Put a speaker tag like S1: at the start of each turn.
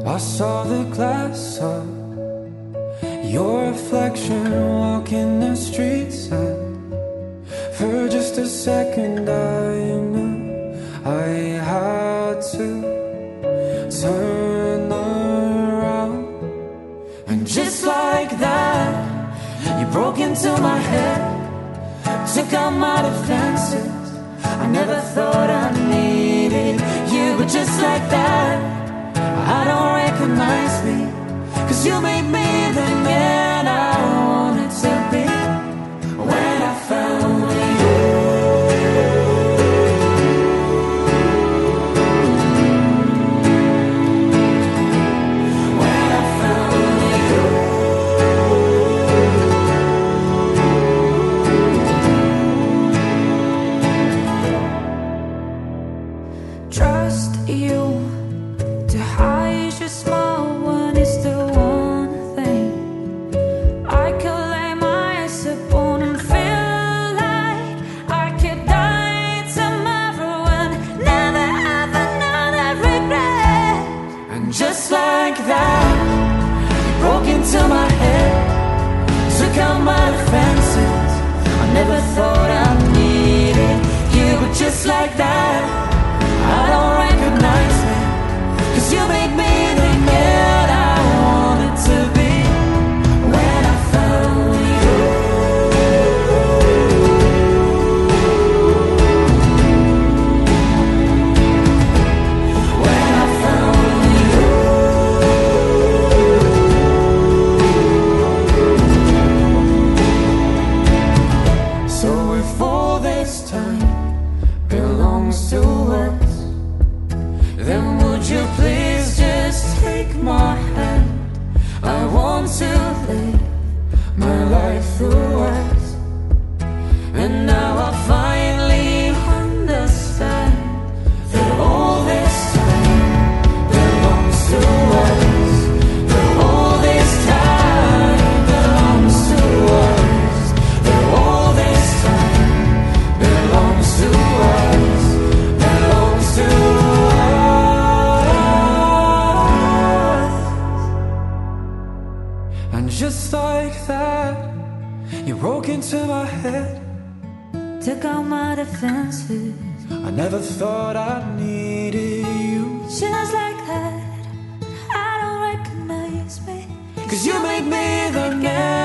S1: I saw the glass up, your reflection walking the streets, and for just a second I knew I had to turn around. And just like that, you broke into my head, took out my defenses. I never thought I needed you, but just like that, I don't recognize me, 'cause you made me the man I wanted to be when I found you. When I found you. Trust you to hide your smile when it's the one thing I could lay my eyes upon and feel like I could die tomorrow and never have another regret. And just like that, you broke into my head, took out my defenses. I never thought I needed you, but just like that, I don't recognize me, 'cause you made me the man I wanted to be when I found you. When I found you. So if all this time belongs to us, then would you please just take my hand? I want to live my life through us. And now I finally understand that all this time belongs to us. That all this time belongs to us. That all this time belongs to us. Belongs to us. And just like that, you broke into my head,
S2: Took out my defenses.
S1: I never thought I needed you,
S2: Just like that, I don't recognize me,
S1: 'cause you made me the man